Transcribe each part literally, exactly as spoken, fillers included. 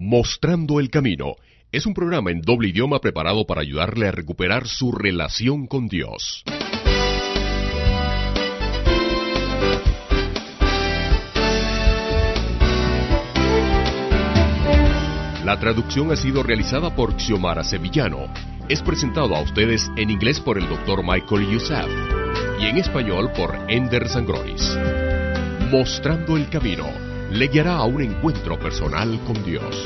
Mostrando el Camino es un programa en doble idioma preparado para ayudarle a recuperar su relación con Dios. La traducción ha sido realizada por Xiomara Sevillano. Es presentado a ustedes en inglés por el doctor Michael Youssef y en español por Ender Sangronis. Mostrando el Camino le guiará a un encuentro personal con Dios.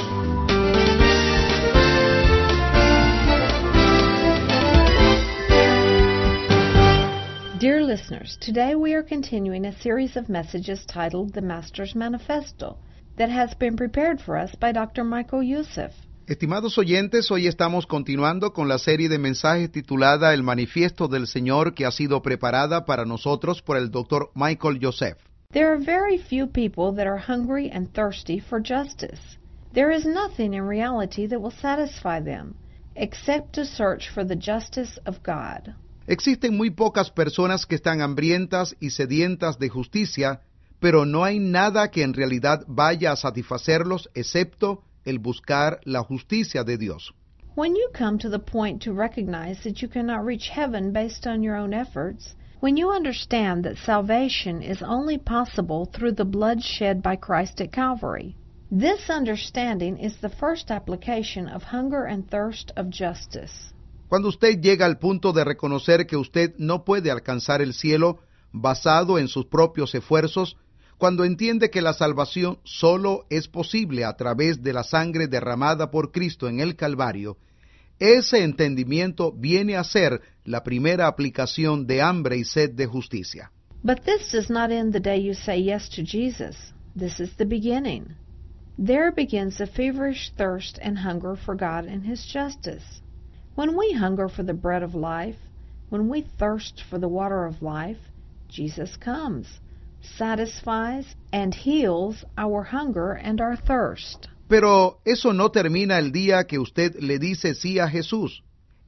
Dear listeners, today we are continuing a series of messages titled The Master's Manifesto that has been prepared for us by doctor Michael Youssef. Estimados oyentes, hoy estamos continuando con la serie de mensajes titulada El Manifiesto del Señor, que ha sido preparada para nosotros por el doctor Michael Youssef. There are very few people that are hungry and thirsty for justice. There is nothing in reality that will satisfy them, except to search for the justice of God. Existen muy pocas personas que están hambrientas y sedientas de justicia, pero no hay nada que en realidad vaya a satisfacerlos excepto el buscar la justicia de Dios. When you come to the point to recognize that you cannot reach heaven based on your own efforts, when you understand that salvation is only possible through the blood shed by Christ at Calvary, this understanding is the first application of hunger and thirst of justice. Cuando usted llega al punto de reconocer que usted no puede alcanzar el cielo basado en sus propios esfuerzos, cuando entiende que la salvación solo es posible a través de la sangre derramada por Cristo en el Calvario, ese entendimiento viene a ser la primera aplicación de hambre y sed de justicia. But this does not end the day you say yes to Jesus. This is the beginning. There begins a feverish thirst and hunger for God and His justice. When we hunger for the bread of life, when we thirst for the water of life, Jesus comes, satisfies, and heals our hunger and our thirst. Pero eso no termina el día que usted le dice sí a Jesús.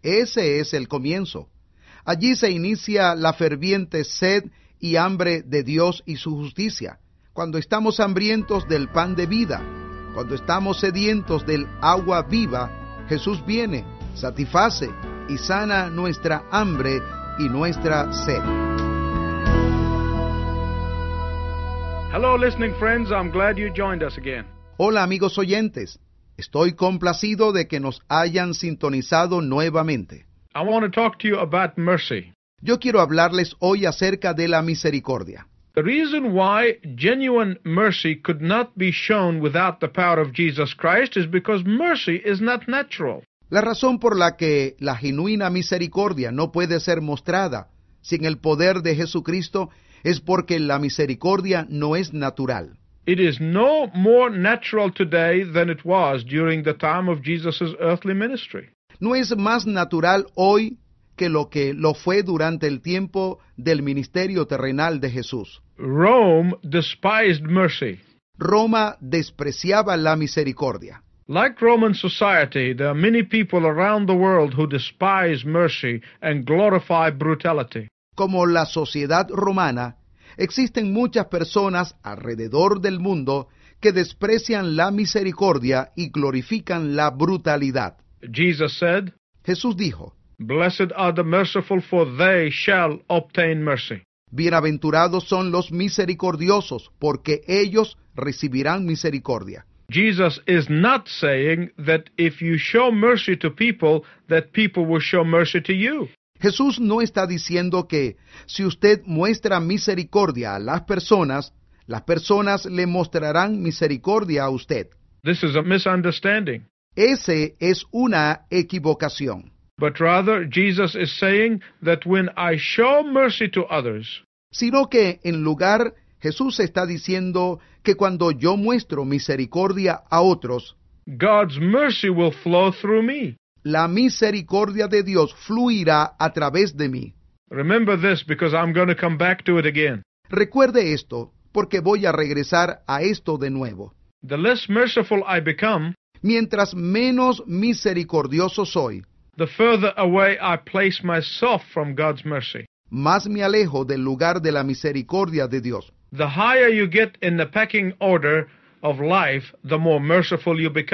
Ese es el comienzo. Allí se inicia la ferviente sed y hambre de Dios y su justicia. Cuando estamos hambrientos del pan de vida, cuando estamos sedientos del agua viva, Jesús viene, satisface y sana nuestra hambre y nuestra sed. Hello, listening friends. I'm glad you joined us again. Hola amigos oyentes, estoy complacido de que nos hayan sintonizado nuevamente. I want to talk to you about mercy. Yo quiero hablarles hoy acerca de la misericordia. The reason why genuine mercy could not be shown without the power of Jesus Christ is because mercy is not natural. La razón por la que la genuina misericordia no puede ser mostrada sin el poder de Jesucristo es porque la misericordia no es natural. It is no more natural today than it was during the time of Jesus' earthly ministry. No es más natural hoy que lo que lo fue durante el tiempo del ministerio terrenal de Jesús. Rome despised mercy. Roma despreciaba la misericordia. Like Roman society, there are many people around the world who despise mercy and glorify brutality. Como la sociedad romana, existen muchas personas alrededor del mundo que desprecian la misericordia y glorifican la brutalidad. Jesus said, Jesús dijo, Blessed are the merciful, for they shall obtain mercy. Bienaventurados son los misericordiosos, porque ellos recibirán misericordia. Jesus is not saying that if you show mercy to people, that people will show mercy to you. Jesús no está diciendo que si usted muestra misericordia a las personas, las personas le mostrarán misericordia a usted. This is a misunderstanding. Ese es una equivocación. But rather, Jesus is saying that when I show mercy to others, sino que en lugar Jesús está diciendo que cuando yo muestro misericordia a otros, God's mercy will flow through me. La misericordia de Dios fluirá a través de mí. Remember this, because I'm going to come back to it again. Recuerde esto, porque voy a regresar a esto de nuevo. The less merciful I become, mientras menos misericordioso soy, the further away I place myself from God's mercy. Más me alejo del lugar de la misericordia de Dios. The higher you get in the pecking order of life, the more merciful you become.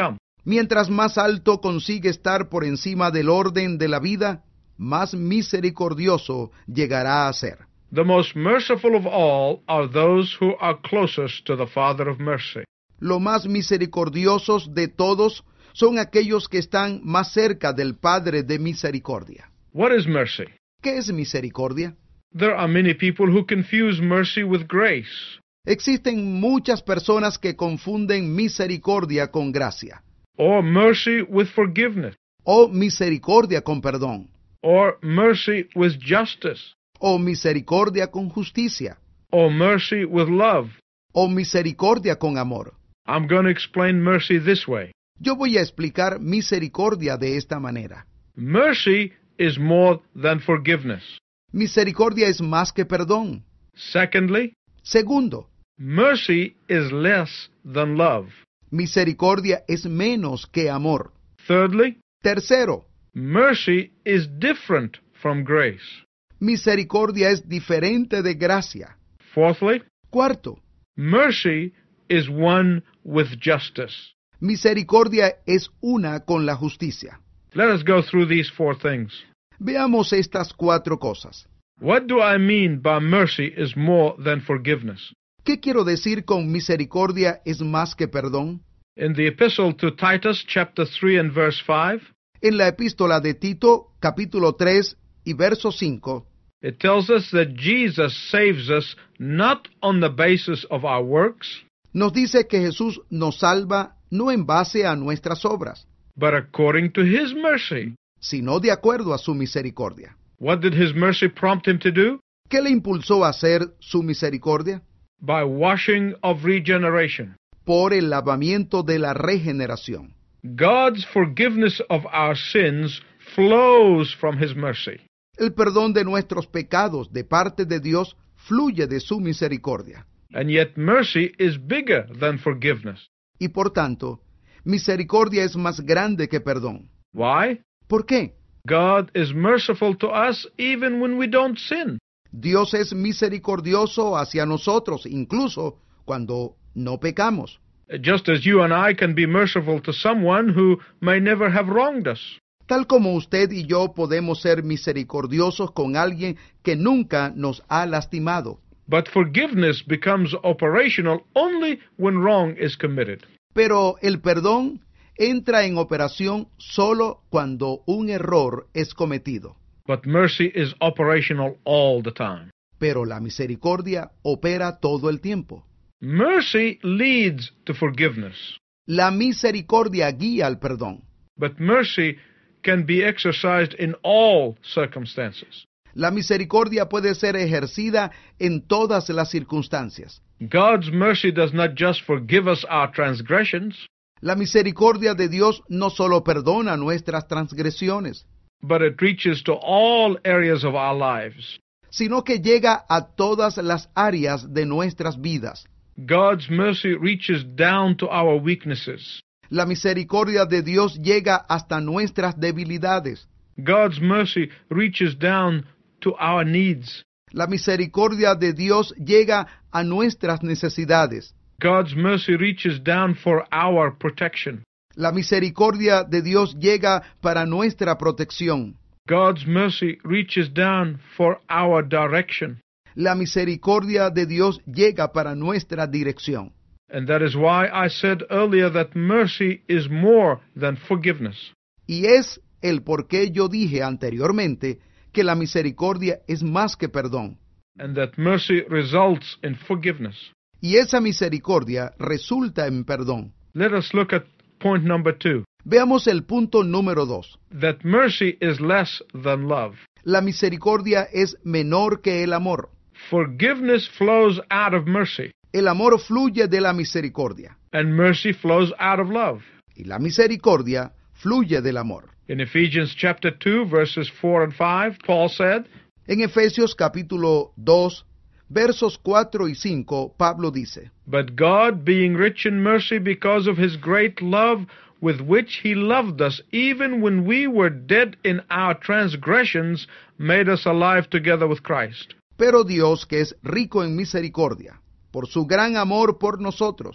Mientras más alto consigue estar por encima del orden de la vida, más misericordioso llegará a ser. The most merciful of all are those who are closest to the Father of mercy. Los más misericordiosos de todos son aquellos que están más cerca del Padre de misericordia. What is mercy? ¿Qué es misericordia? There are many people who confuse mercy with grace, Existen muchas personas que confunden misericordia con gracia, or mercy with forgiveness, o misericordia con perdón, or mercy with justice, o misericordia con justicia, or mercy with love. o misericordia con amor. I'm going to explain mercy this way. Yo voy a explicar misericordia de esta manera. Mercy is more than forgiveness. Misericordia es más que perdón. Secondly, Segundo, mercy is less than love. misericordia es menos que amor. Thirdly, Tercero, mercy is different from grace. misericordia es diferente de gracia. Fourthly, Cuarto, mercy is one with justice. misericordia es una con la justicia. Let us go through these four things. Veamos estas cuatro cosas. What do I mean by mercy is more than forgiveness? ¿Qué quiero decir con misericordia es más que perdón? In the epistle to Titus, chapter three and verse five, En la epístola de Tito, capítulo tres y verso cinco, it tells us that Jesus saves us not on the basis of our works, nos dice que Jesús nos salva no en base a nuestras obras, but according to His mercy. sino de acuerdo a su misericordia. What did His mercy prompt Him to do? ¿Qué le impulsó a hacer su misericordia? By washing of regeneration. Por el lavamiento de la regeneración. God's forgiveness of our sins flows from His mercy. El perdón de nuestros pecados de parte de Dios fluye de su misericordia. And yet mercy is bigger than forgiveness. Y por tanto, misericordia es más grande que perdón. Why? ¿Por qué? God is merciful to us even when we don't sin. Dios es misericordioso hacia nosotros, incluso cuando no pecamos. Just as you and I can be merciful to someone who may never have wronged us. Tal como usted y yo podemos ser misericordiosos con alguien que nunca nos ha lastimado. But forgiveness becomes operational only when wrong is committed. Pero el perdón entra en operación solo cuando un error es cometido. But mercy is operational all the time. Pero la misericordia opera todo el tiempo. Mercy leads to forgiveness, La misericordia guía al perdón. but mercy can be exercised in all circumstances. La misericordia puede ser ejercida en todas las circunstancias. God's mercy does not just forgive us our transgressions, La misericordia de Dios no solo perdona nuestras transgresiones, but it reaches to all areas of our lives. sino que llega a todas las áreas de nuestras vidas. God's mercy reaches down to our weaknesses. La misericordia de Dios llega hasta nuestras debilidades. God's mercy reaches down to our needs. La misericordia de Dios llega a nuestras necesidades. God's mercy reaches down for our protection. La misericordia de Dios llega para nuestra protección. God's mercy reaches down for our direction. La misericordia de Dios llega para nuestra dirección. And that is why I said earlier that mercy is more than forgiveness. Y es el por qué yo dije anteriormente que la misericordia es más que perdón. And that mercy results in forgiveness. Y esa misericordia resulta en perdón. Let us look at point number two. Veamos el punto número dos. That mercy is less than love. La misericordia es menor que el amor. Forgiveness flows out of mercy, El amor fluye de la misericordia. and mercy flows out of love. Y la misericordia fluye del amor. In Ephesians chapter two, verses four and five, Paul said, En Efesios capítulo dos, versos cuatro y cinco, Pablo dice, But God, being rich in mercy because of His great love with which He loved us, even when we were dead in our transgressions, made us alive together with Christ. Pero Dios, que es rico en misericordia, por su gran amor por nosotros,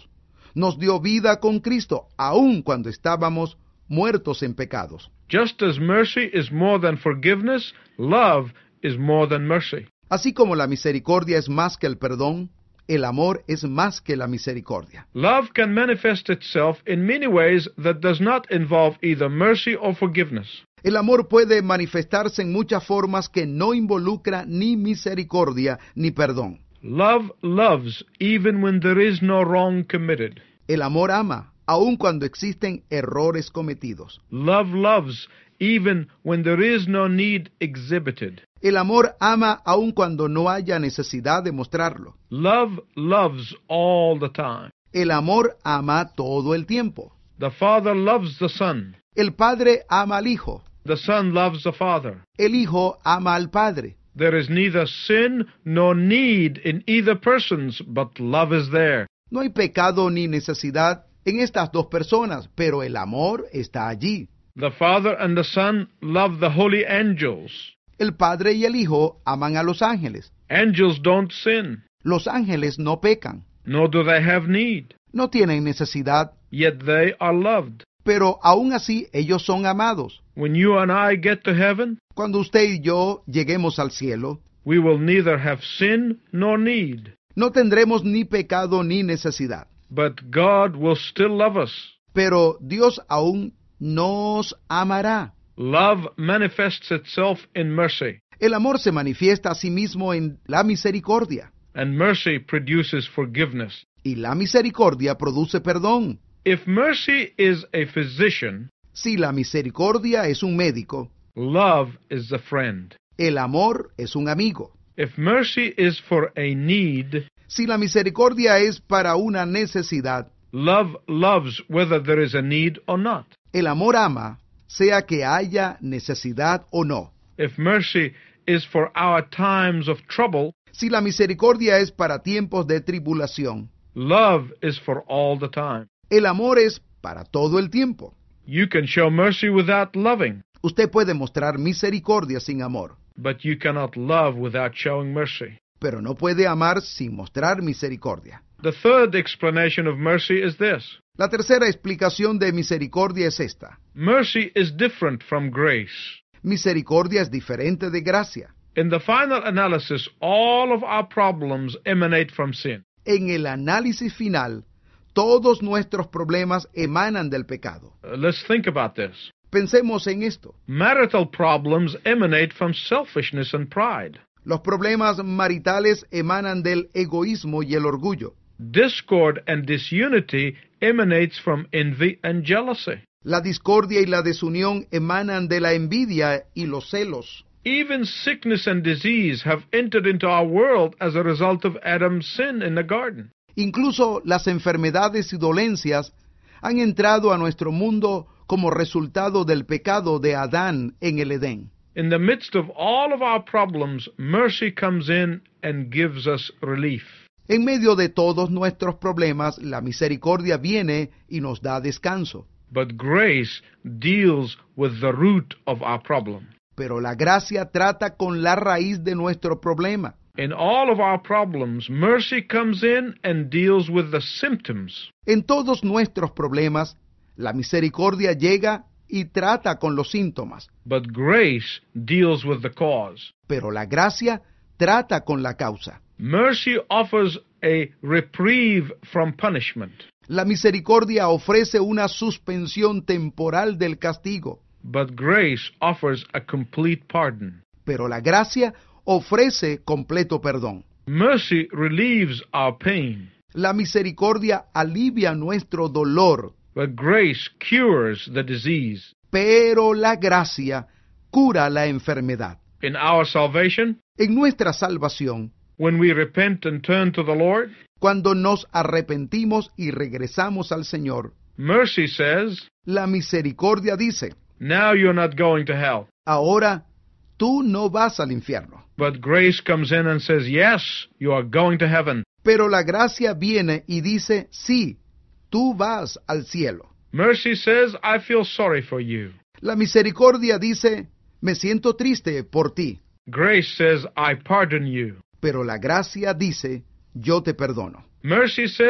Nos dio vida con Cristo, aun cuando estábamos muertos en pecados. Just as mercy is more than forgiveness, love is more than mercy. Así como la misericordia es más que el perdón, el amor es más que la misericordia. Love can manifest itself in many ways that does not involve either mercy or forgiveness. El amor puede manifestarse en muchas formas que no involucra ni misericordia ni perdón. Love loves even when there is no wrong committed. El amor ama, aun cuando existen errores cometidos. Love loves even when there is no need exhibited. El amor ama aun cuando no haya necesidad de mostrarlo. Love loves all the time. El amor ama todo el tiempo. The Father loves the Son. El Padre ama al Hijo. The Son loves the Father. El Hijo ama al Padre. There is neither sin nor need in either persons, but love is there. No hay pecado ni necesidad en estas dos personas, pero el amor está allí. The Father and the Son love the holy angels. El Padre y el Hijo aman a los ángeles. Angels don't sin, Los ángeles no pecan, nor do they have need, no tienen necesidad, yet they are loved. pero aún así ellos son amados. When you and I get to heaven, Cuando usted y yo lleguemos al cielo, we will neither have sin nor need, no tendremos ni pecado ni necesidad. but God will still love us. Pero Dios aún nos amará. Love manifests itself in mercy, El amor se manifiesta a sí mismo en la misericordia, and mercy produces forgiveness. y la misericordia produce perdón. If mercy is a physician, Si la misericordia es un médico, love is the friend. el amor es un amigo. If mercy is for a need, Si la misericordia es para una necesidad, love loves whether there is a need or not. el amor ama, sea que haya necesidad o no. If mercy is for our times of trouble, Si la misericordia es para tiempos de tribulación, love is for all the time. el amor es para todo el tiempo. You can show mercy without loving, Usted puede mostrar misericordia sin amor, but you cannot love without showing mercy. pero no puede amar sin mostrar misericordia. The third explanation of mercy is this. La tercera explicación de misericordia es esta. Mercy is different from grace. Misericordia es diferente de gracia. In the final analysis, all of our problems emanate from sin. En el análisis final, todos nuestros problemas emanan del pecado. Uh, let's think about this. Pensemos en esto. Marital problems emanate from selfishness and pride. Los problemas maritales emanan del egoísmo y el orgullo. Discord and disunity emanates from envy and jealousy. La discordia y la desunión emanan de la envidia y los celos. Even sickness and disease have entered into our world as a result of Adam's sin in the garden. Incluso las enfermedades y dolencias han entrado a nuestro mundo como resultado del pecado de Adán en el Edén. In the midst of all of our problems, mercy comes in and gives us relief. En medio de todos nuestros problemas, la misericordia viene y nos da descanso. But grace deals with the root of our problem. Pero la gracia trata con la raíz de nuestro problema. In all of our problems, mercy comes in and deals with the symptoms. En todos nuestros problemas, la misericordia llega y trata con los síntomas. But grace deals with the cause. Pero la gracia trata con la causa. Mercy offers a reprieve from punishment. La misericordia ofrece una suspensión temporal del castigo. But grace offers a complete pardon. Pero la gracia ofrece completo perdón. Mercy relieves our pain. La misericordia alivia nuestro dolor, But grace cures the disease. pero la gracia cura la enfermedad. In our salvation, En nuestra salvación, when we repent and turn to the Lord, cuando nos arrepentimos y regresamos al Señor, mercy says, la misericordia dice, now you're not going to hell. ahora tú no vas al infierno. But grace comes in and says, yes, you are going to heaven. Pero la gracia viene y dice, sí, tú vas al cielo. Mercy says, I feel sorry for you. La misericordia dice, me siento triste por ti. Grace says, I pardon you. Pero la gracia dice, yo te perdono. Mercy says,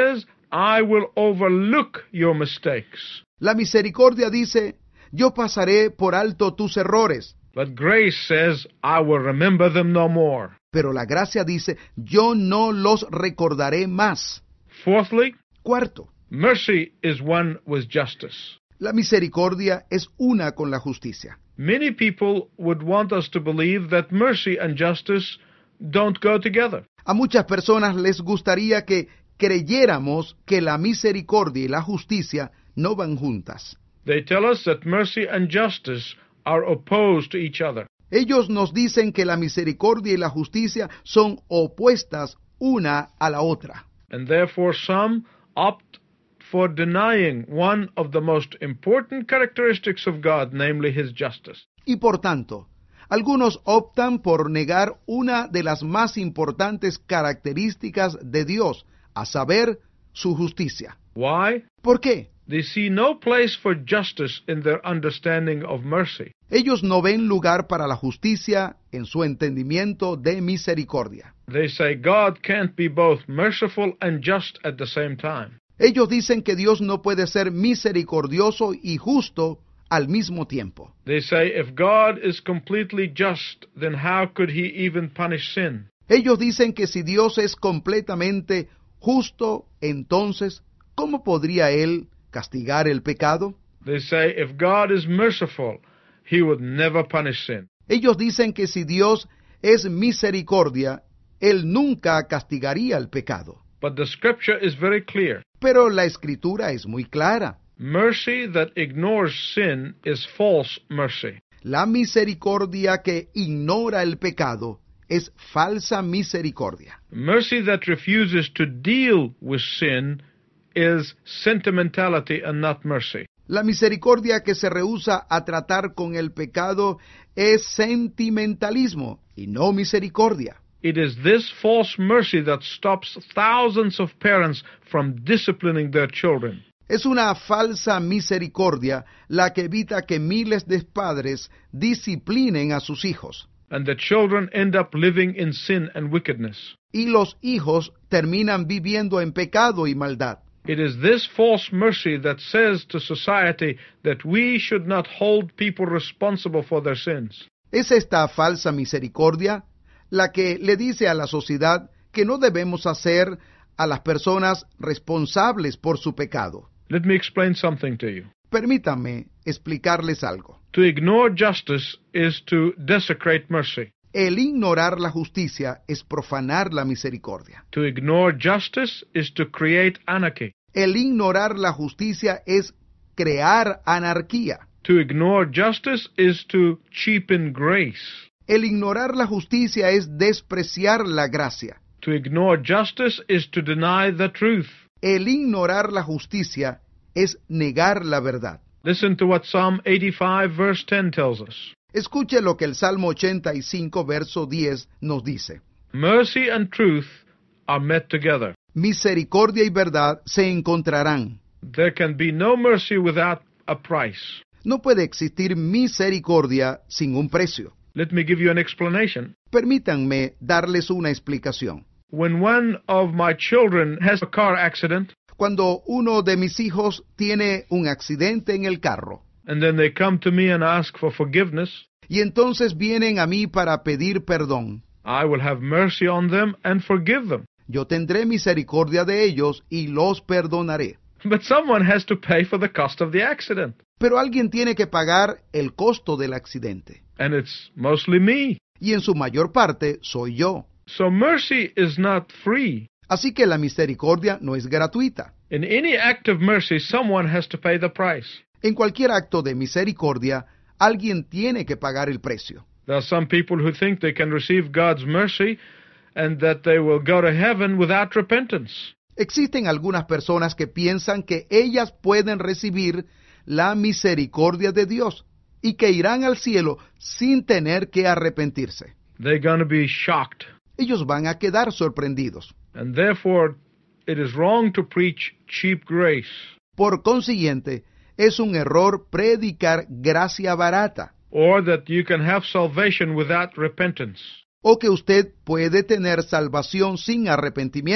I will overlook your mistakes. La misericordia dice, yo pasaré por alto tus errores. But grace says, I will remember them no more. Pero la gracia dice, yo no los recordaré más. Fourthly, Cuarto, mercy is one with justice. la misericordia es una con la justicia. Many people would want us to believe that mercy and justice don't go together. A muchas personas les gustaría que creyéramos que la misericordia y la justicia no van juntas. They tell us that mercy and justice are opposed to each other. Ellos nos dicen que la misericordia y la justicia son opuestas una a la otra. And therefore some opt for denying one of the most important characteristics of God, namely His justice. Y por tanto, algunos optan por negar una de las más importantes características de Dios, a saber, su justicia. Why? ¿Por qué? They see no place for justice in their understanding of mercy. Ellos no ven lugar para la justicia en su entendimiento de misericordia. They say God can't be both merciful and just at the same time. Ellos dicen que Dios no puede ser misericordioso y justo al mismo tiempo. They say if God is completely just, then how could He even punish sin? Ellos dicen que si Dios es completamente justo, entonces, ¿cómo podría Él castigar el pecado? They say if God is merciful, He would never punish sin. Ellos dicen que si Dios es misericordia, Él nunca castigaría el pecado. But the scripture is very clear. Pero la Escritura es muy clara. Mercy that ignores sin is false mercy. La misericordia que ignora el pecado es falsa misericordia. Mercy that refuses to deal with sin is sentimentality and not mercy. La misericordia que se rehúsa a tratar con el pecado es sentimentalismo y no misericordia. It is this false mercy that stops thousands of parents from disciplining their children. Es una falsa misericordia la que evita que miles de padres disciplinen a sus hijos. And the children end up living in sin and wickedness. Y los hijos terminan viviendo en pecado y maldad. It is this false mercy that says to society that we should not hold people responsible for their sins. Es esta falsa misericordia la que le dice a la sociedad que no debemos hacer a las personas responsables por su pecado. Let me explain something to you. Permítanme explicarles algo. To ignore justice is to desecrate mercy. El ignorar la justicia es profanar la misericordia. To ignore justice is to create anarchy. El ignorar la justicia es crear anarquía. To ignore justice is to cheapen grace. El ignorar la justicia es despreciar la gracia. To ignore justice is to deny the truth. El ignorar la justicia es negar la verdad. Listen to what Psalm eighty-five verse ten tells us. Escuche lo que el Salmo ochenta y cinco verso diez nos dice. Mercy and truth are met together. Misericordia y verdad se encontrarán. There can be no mercy without a price. No puede existir misericordia sin un precio. Let me give you an explanation. Permítanme darles una explicación. When one of my children has a car accident, Cuando uno de mis hijos tiene un accidente en el carro, and then they come to me and ask for forgiveness, y entonces vienen a mí para pedir perdón, I will have mercy on them and forgive them. yo tendré misericordia de ellos y los perdonaré. But someone has to pay for the cost of the accident. Pero alguien tiene que pagar el costo del accidente, And it's mostly me. y en su mayor parte soy yo. So mercy is not free. Así que la misericordia no es gratuita. In any act of mercy, someone has to pay the price. En cualquier acto de misericordia, alguien tiene que pagar el precio. There are some people who think they can receive God's mercy and that they will go to heaven without repentance. Existen algunas personas que piensan que ellas pueden recibir la misericordia de Dios y que irán al cielo sin tener que arrepentirse. They're going to be shocked. Ellos van a quedar sorprendidos. And therefore, it is wrong to preach cheap grace. Por consiguiente, es un error predicar gracia barata, Or that you can have salvation without repentance. o que usted puede tener salvación sin arrepentimiento.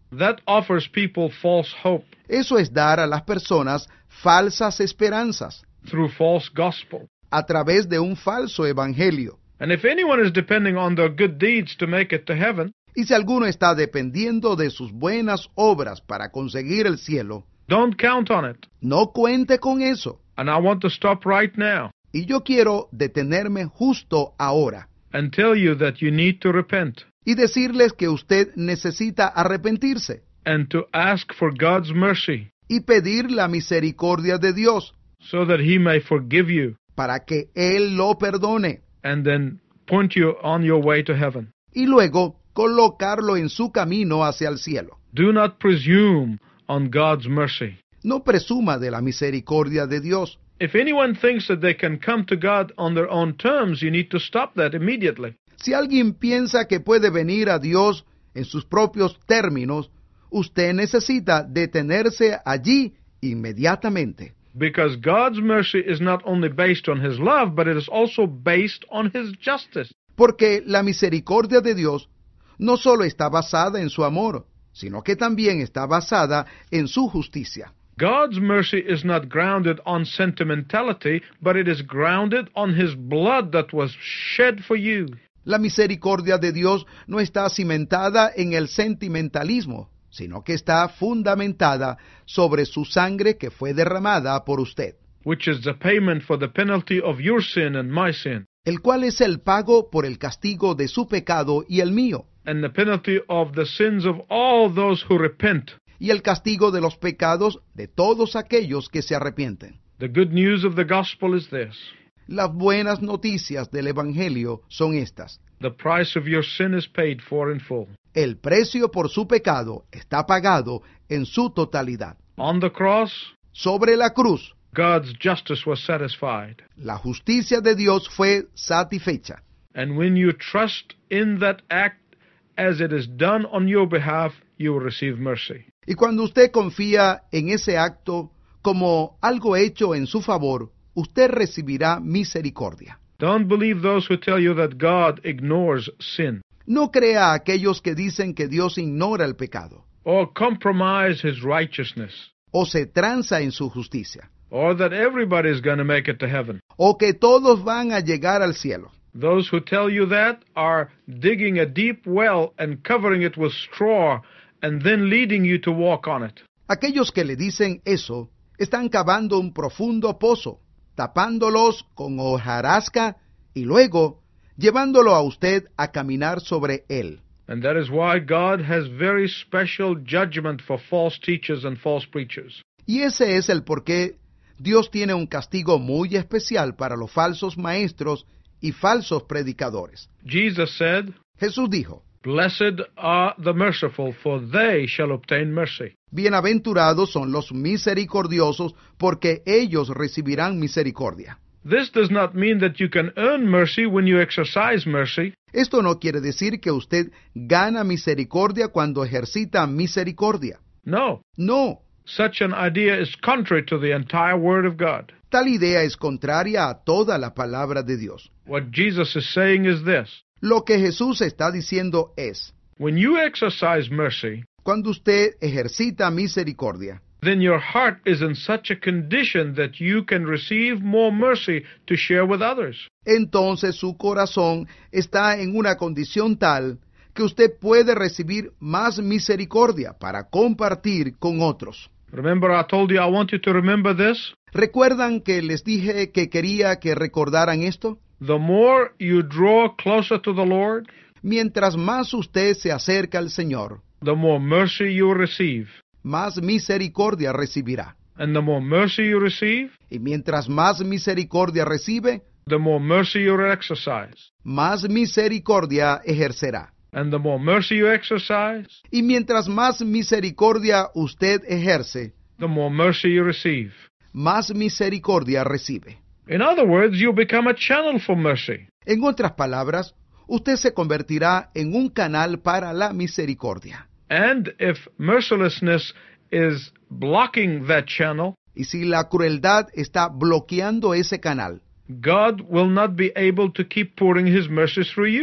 That offers people false hope Eso es dar a las personas falsas esperanzas through false gospel. a través de un falso evangelio. And if anyone is depending on their good deeds to make it to heaven, Y si alguno está dependiendo de sus buenas obras para conseguir el cielo, don't count on it. no cuente con eso. And I want to stop right now Y yo quiero detenerme justo ahora and tell you that you need to repent y decirles que usted necesita arrepentirse and to ask for God's mercy y pedir la misericordia de Dios so that He may forgive you para que Él lo perdone and then point you on your way to heaven. y luego colocarlo en su camino hacia el cielo. Do not presume on God's mercy. No presuma de la misericordia de Dios. If anyone thinks that they can come to God on their own terms, you need to stop that immediately. Si alguien piensa que puede venir a Dios en sus propios términos, usted necesita detenerse allí inmediatamente. Because God's mercy is not only based on His love, but it is also based on His justice. Porque la misericordia de Dios no solo está basada en su amor, sino que también está basada en su justicia. God's mercy is not grounded on sentimentality, but it is grounded on His blood that was shed for you. La misericordia de Dios no está cimentada en el sentimentalismo, sino que está fundamentada sobre su sangre que fue derramada por usted, Which is the payment for the penalty of your sin and my sin, el cual es el pago por el castigo de su pecado y el mío, and the penalty of the sins of all those who repent. y el castigo de los pecados de todos aquellos que se arrepienten. The good news of the gospel is this: Las buenas noticias del Evangelio son estas. the price of your sin is paid for in full. El precio por su pecado está pagado en su totalidad. On the cross, Sobre la cruz, God's justice was satisfied. la justicia de Dios fue satisfecha. And when you trust in that act as it is done on your behalf, you will receive mercy. Y cuando usted confía en ese acto como algo hecho en su favor, usted recibirá misericordia. Don't believe those who tell you that God ignores sin No crea a aquellos que dicen que Dios ignora el pecado, or compromise His righteousness, o se tranza en su justicia, or that everybody is going to make it to heaven. o que todos van a llegar al cielo. Those who tell you that are digging a deep well and covering it with straw and then leading you to walk on it. Aquellos que le dicen eso están cavando un profundo pozo, tapándolos con hojarasca y luego llevándolo a usted a caminar sobre él. And that is why God has very special judgment for false teachers and false preachers. Y ese es el por qué Dios tiene un castigo muy especial para los falsos maestros y falsos predicadores. Jesus said, Jesús dijo, "Blessed are the merciful, for they shall obtain mercy." bienaventurados son los misericordiosos, porque ellos recibirán misericordia. This does not mean that you can earn mercy when you exercise mercy. Esto no quiere decir que usted gana misericordia cuando ejercita misericordia. No, No, such an idea is contrary to the entire Word of God. tal idea es contraria a toda la palabra de Dios. What Jesus is saying is this: Lo que Jesús está diciendo es, when you exercise mercy, cuando usted ejercita misericordia, then your heart is in such a condition that you can receive more mercy to share with others. entonces su corazón está en una condición tal que usted puede recibir más misericordia para compartir con otros. Remember, I told you I want you to remember this? ¿Recuerdan que les dije que quería que recordaran esto? The more you draw closer to the Lord, Mientras más usted se acerca al Señor, the more mercy you will receive. más misericordia recibirá. And the more mercy you receive, Y mientras más misericordia recibe, the more mercy you will exercise. más misericordia ejercerá. And the more mercy you exercise, Y mientras más misericordia usted ejerce, the more mercy you receive. más misericordia recibe. In other words, you become a channel for mercy. En otras palabras, usted se convertirá en un canal para la misericordia. And if mercilessness is blocking that channel, Y si la crueldad está bloqueando ese canal, God will not be able to keep pouring His mercy through you.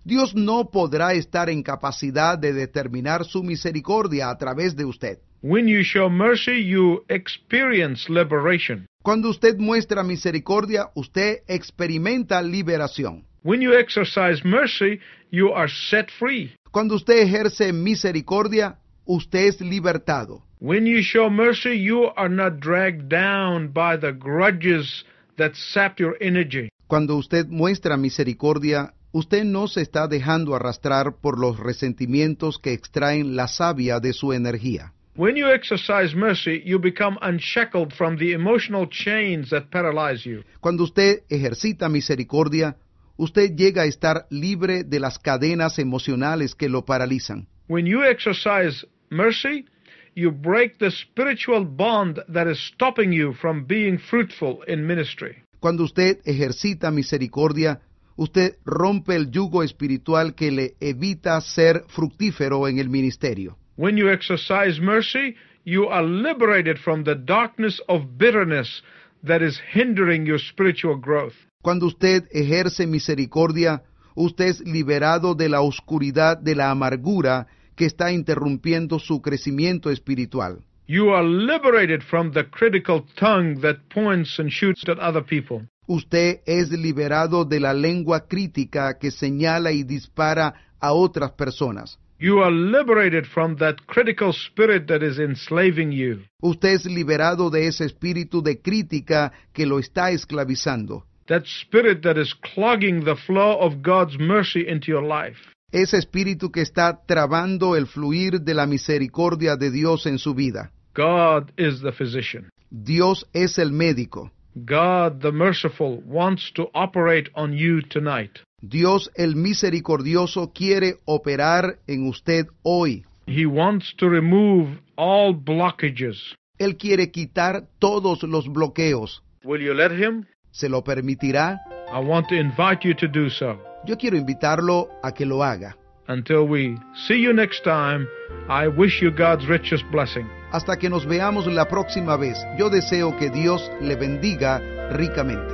Dios no podrá estar en capacidad de determinar su misericordia a través de usted. When you show mercy, you experience liberation. Cuando usted muestra misericordia, usted experimenta liberación. When you exercise mercy, you are set free. Cuando usted ejerce misericordia, usted es libertado. When you show mercy, you are not dragged down by the grudges that sap your energy. Cuando usted muestra misericordia, usted no se está dejando arrastrar por los resentimientos que extraen la savia de su energía. When you exercise mercy, you become unshackled from the emotional chains that paralyze you. Cuando usted ejercita misericordia, usted llega a estar libre de las cadenas emocionales que lo paralizan. When you exercise mercy, you break the spiritual bond that is stopping you from being fruitful in ministry. Cuando usted ejercita misericordia, usted rompe el yugo espiritual que le evita ser fructífero en el ministerio. When you exercise mercy, you are liberated from the darkness of bitterness that is hindering your spiritual growth. Cuando usted ejerce misericordia, usted es liberado de la oscuridad de la amargura que está interrumpiendo su crecimiento espiritual. You are liberated from the critical tongue that points and shoots at other people. Usted es liberado de la lengua crítica que señala y dispara a otras personas. You are liberated from that critical spirit that is enslaving you. Usted es liberado de ese espíritu de crítica que lo está esclavizando. That spirit that is clogging the flow of God's mercy into your life. Ese espíritu que está trabando el fluir de la misericordia de Dios en su vida. God is the physician. Dios es el médico. God, the merciful, wants to operate on you tonight. Dios el misericordioso quiere operar en usted hoy. He wants to remove all blockages. Él quiere quitar todos los bloqueos. Will you let him? ¿Se lo permitirá? I want to invite you to do so. Yo quiero invitarlo a que lo haga. Until we see you next time, I wish you God's richest blessing. Hasta que nos veamos la próxima vez, yo deseo que Dios le bendiga ricamente.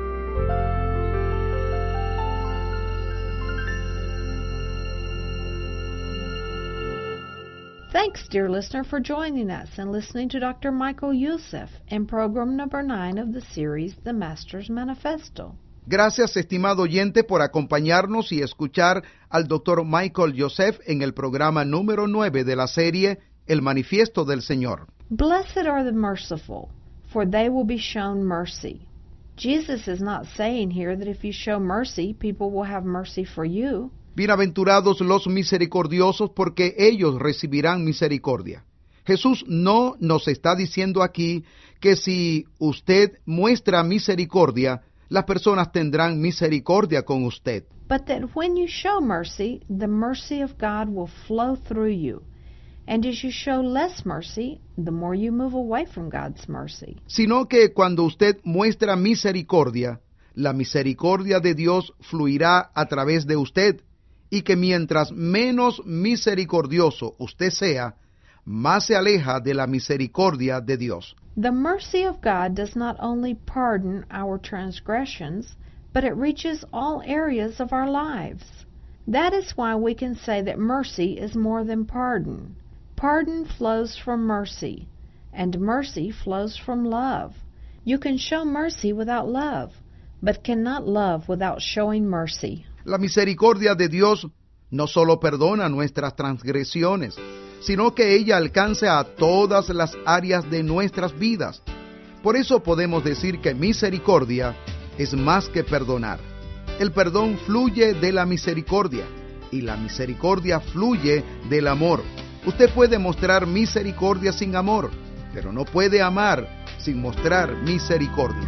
Thanks, dear listener, for joining us and listening to Doctor Michael Youssef in program number nine of the series, The Master's Manifesto. Gracias, estimado oyente, por acompañarnos y escuchar al doctor Michael Youssef en el programa número nueve de la serie, El Manifiesto del Señor. Blessed are the merciful, for they will be shown mercy. Jesus is not saying here that if you show mercy, people will have mercy for you. Bienaventurados los misericordiosos, porque ellos recibirán misericordia. Jesús no nos está diciendo aquí que si usted muestra misericordia, las personas tendrán misericordia con usted. But that when you show mercy, the mercy of God will flow through you. And as you show less mercy, the more you move away from God's mercy. Sino que cuando usted muestra misericordia, la misericordia de Dios fluirá a través de usted, y que mientras menos misericordioso usted sea, más se aleja de la misericordia de Dios. The mercy of God does not only pardon our transgressions, but it reaches all areas of our lives. That is why we can say that mercy is more than pardon. Pardon flows from mercy, and mercy flows from love. You can show mercy without love, but cannot love without showing mercy. La misericordia de Dios no solo perdona nuestras transgresiones, sino que ella alcanza a todas las áreas de nuestras vidas. Por eso podemos decir que misericordia es más que perdonar. El perdón fluye de la misericordia, y la misericordia fluye del amor. Usted puede mostrar misericordia sin amor, pero no puede amar sin mostrar misericordia.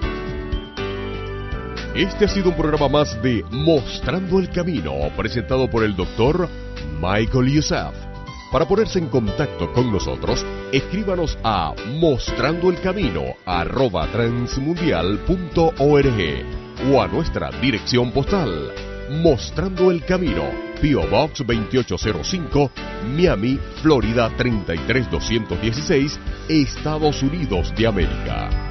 Este ha sido un programa más de Mostrando el Camino, presentado por el doctor Michael Youssef. Para ponerse en contacto con nosotros, escríbanos a mostrandoelcamino arroba transmundial punto org o a nuestra dirección postal, Mostrando el Camino, P O Box veintiocho cero cinco, Miami, Florida treinta y tres mil doscientos dieciséis, Estados Unidos de América.